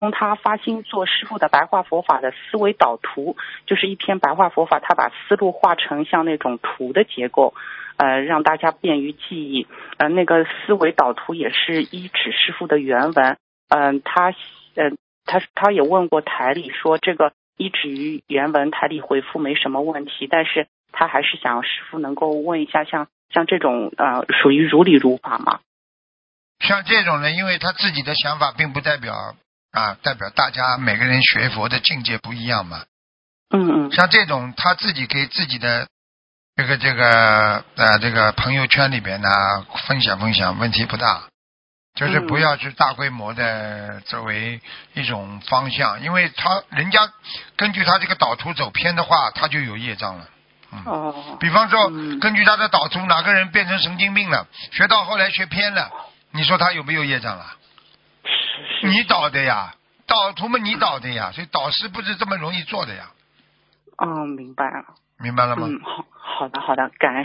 他发心做师父的白话佛法的思维导图，就是一篇白话佛法，他把思路画成像那种图的结构，让大家便于记忆。那个思维导图也是依止师父的原文。他也问过台里说这个依止于原文，台里回复没什么问题，但是他还是想师父能够问一下，像这种属于如理如法吗？ 像这种呢，因为他自己的想法并不代表大家每个人学佛的境界不一样嘛。像这种他自己给自己的这个朋友圈里边呢分享问题不大，就是不要去大规模的作为一种方向，因为人家根据他这个导图走偏的话，他就有业障了。比方说根据他的导图，哪个人变成神经病了，学到后来学偏了，你说他有没有业障了？你导的呀，导图嘛你导的呀，所以导师不是这么容易做的呀。 明白了。 明白了吗？ 好的，感恩